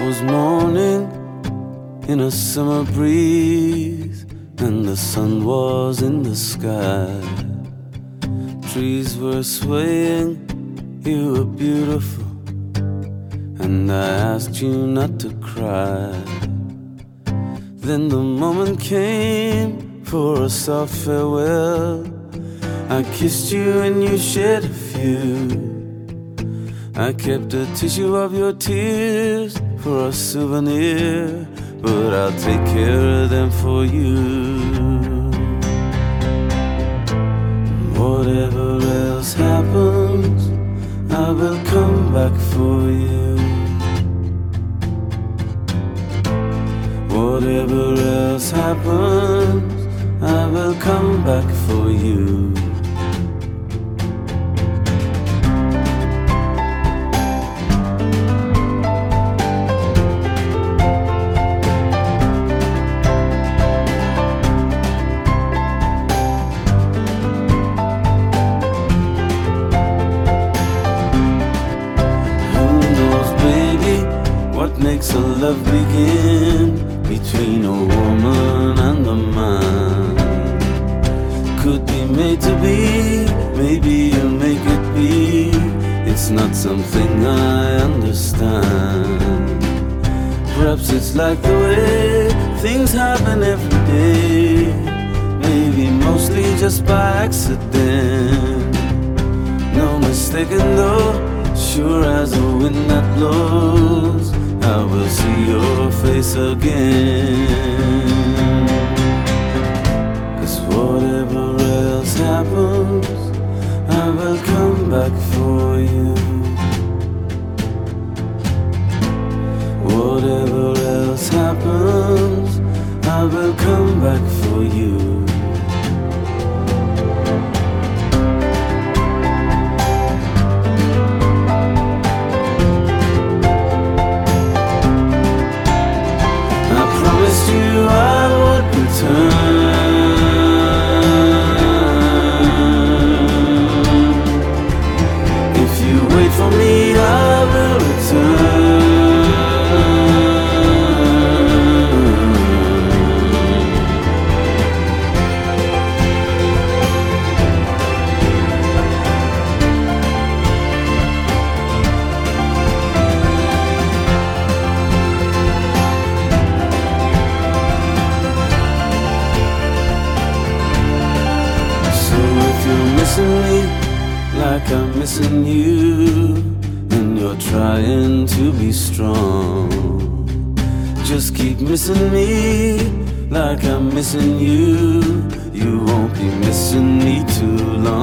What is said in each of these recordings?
was morning in a summer breeze, and the sun was in the sky. Trees were swaying, you were beautiful, and I asked you not to cry. Then the moment came for a soft farewell. I kissed you and you shed a few. I kept a tissue of your tears for a souvenir, but I'll take care of them for you. Whatever else happens, I will come back for you. Whatever else happens, I will come back for you. Makes a love begin between a woman and a man. Could be made to be, maybe you make it be. It's not something I understand. Perhaps it's like the way things happen every day, maybe mostly just by accident. No mistaking though, sure as the wind that blows, I will see your face again. 'Cause whatever else happens, I will come back for you. Whatever else happens, I will come back for you. I would return. If you wait for me, I will return. Missing me like I'm missing you, and you're trying to be strong. Just keep missing me like I'm missing you. You won't be missing me too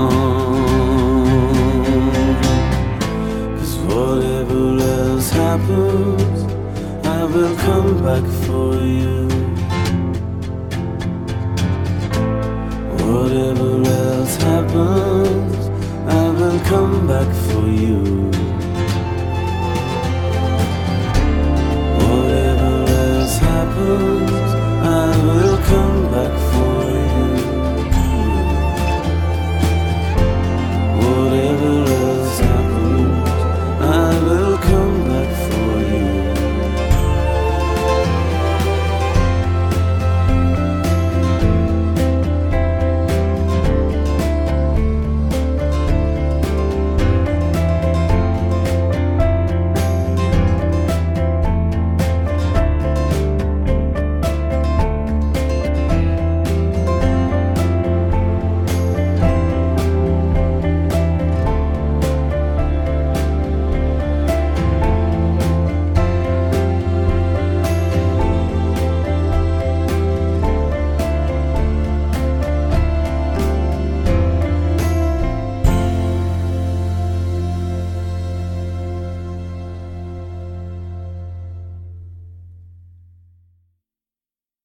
long. 'Cause whatever else happens, I will come back for you. Whatever else happens, I will come back for you. Whatever else happens,